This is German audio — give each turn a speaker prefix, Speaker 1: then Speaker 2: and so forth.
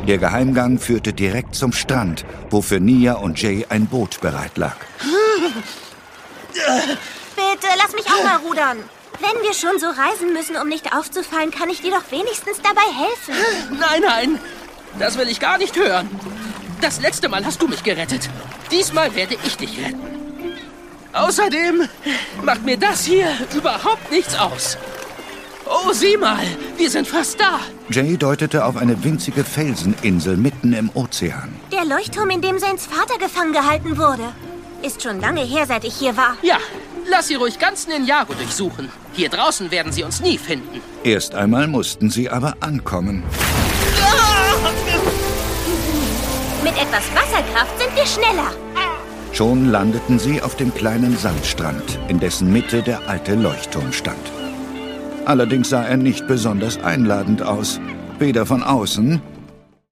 Speaker 1: Der Geheimgang führte direkt zum Strand, wo für Nia und Jay ein Boot bereit lag.
Speaker 2: Bitte, lass mich auch mal rudern. Wenn wir schon so reisen müssen, um nicht aufzufallen, kann ich dir doch wenigstens dabei helfen.
Speaker 3: Nein, das will ich gar nicht hören. Das letzte Mal hast du mich gerettet. Diesmal werde ich dich retten. Außerdem macht mir das hier überhaupt nichts aus. Oh, sieh mal, wir sind fast da.
Speaker 1: Jay deutete auf eine winzige Felseninsel mitten im Ozean.
Speaker 2: Der Leuchtturm, in dem Saints Vater gefangen gehalten wurde. Ist schon lange her, seit ich hier war.
Speaker 3: Ja, lass sie ruhig ganz Ninjago durchsuchen. Hier draußen werden sie uns nie finden.
Speaker 1: Erst einmal mussten sie aber ankommen.
Speaker 2: Mit etwas Wasserkraft sind wir schneller.
Speaker 1: Schon landeten sie auf dem kleinen Sandstrand, in dessen Mitte der alte Leuchtturm stand. Allerdings sah er nicht besonders einladend aus, weder von außen